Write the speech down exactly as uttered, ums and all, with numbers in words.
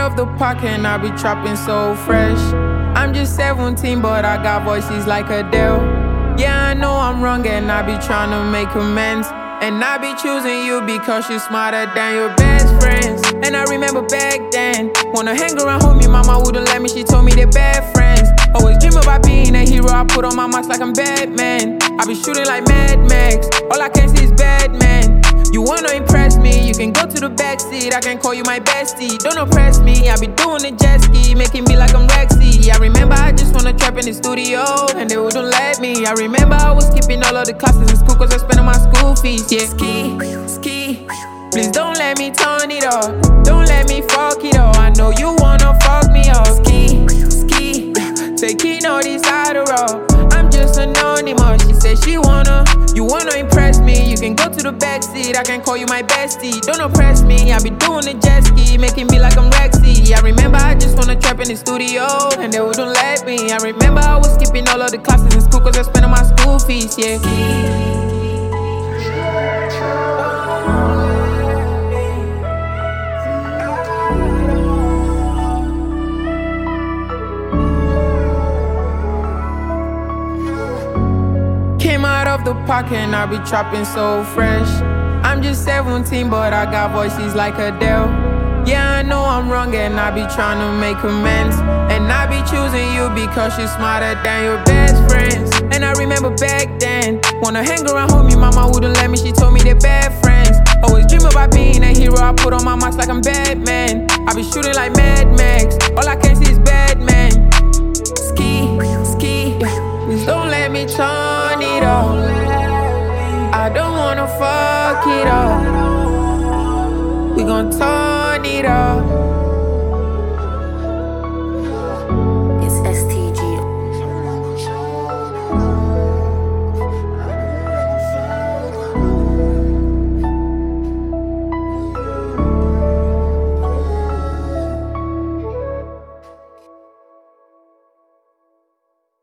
of the pocket and I be trapping so fresh. I'm just seventeen, but I got voices like Adele. Yeah, I know I'm wrong and I be trying to make amends. And I be choosing you because you're smarter than your best friends. And I remember back then, wanna hang around homie, mama wouldn't let me, she told me they're bad friends. Always dream about being a hero, I put on my mask like I'm Batman. I be shooting like Mad Max, all I can see is Batman. You wanna impress me, you can go to the backseat, I can call you my bestie. Don't oppress me, I be doing the jet ski, making me like I'm Rexy. I remember I just wanna trap in the studio, and they wouldn't let me. I remember I was skipping all of the classes in school cause I spent on my school fees. Yeah, ski, ski, please don't let me turn it off. Don't let me fuck it up, I know you wanna fuck me up. Ski, ski, taking all this Adderall. I'm just anonymous, she said she wanna. You wanna impress me, you can go to the backseat, I can call you my bestie. Don't oppress me, I be doing the jet ski, making me like I'm Rexy. I remember I just wanna trap in the studio, and they wouldn't let me. I remember I was skipping all of the classes in school cause I spent on my school fees, yeah. Came out of the pocket and I be trapping so fresh. I'm just seventeen, but I got voices like Adele. Yeah, I know I'm wrong and I be trying to make amends. And I be choosing you because you're smarter than your best friends. And I remember back then, wanna hang around homie, mama wouldn't let me, she told me they're bad friends. Always dream about being a hero, I put on my mask like I'm Batman. I be shooting like Mad Max, all I can see is Batman. Ski, ski, please don't let me turn it off. I don't wanna fuck it up. We gon' turn it up.